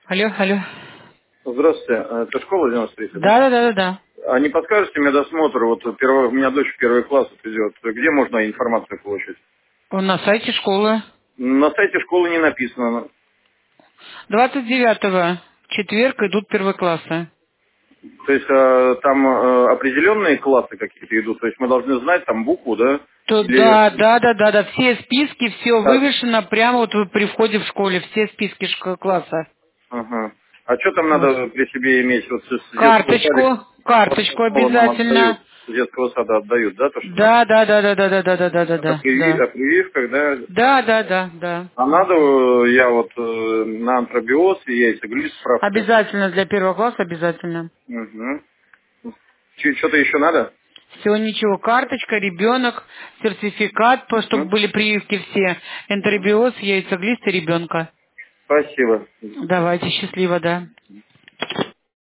Алло, алло. Здравствуйте, это школа 93, да? Да. А не подскажете мне досмотр? Вот у меня дочь в первый класс идет. Где можно информацию получить? Он на сайте школы. На сайте школы не написано. 29-го, четверг, идут первые классы. То есть там определенные классы какие-то идут. То есть мы должны знать там букву, да? Или Да. Все списки, все как? вывешено прямо вот при входе в школе. Все списки класса. Ага. А что там Вот. надо при себе иметь? Вот с детского садика, Карточку школы нам обязательно. отдают, с детского сада отдают, да, то, что надо? Да. О прививках, да? Да. А надо, я вот на антробиоз, яйцеглист, справка. Обязательно для первого класса обязательно. Угу. Что-то еще надо? Все, ничего, карточка, ребенок, сертификат, чтобы Мгм. были прививки все, энтеробиоз, яйцеглист и ребенка. Спасибо. Давайте, счастливо, да.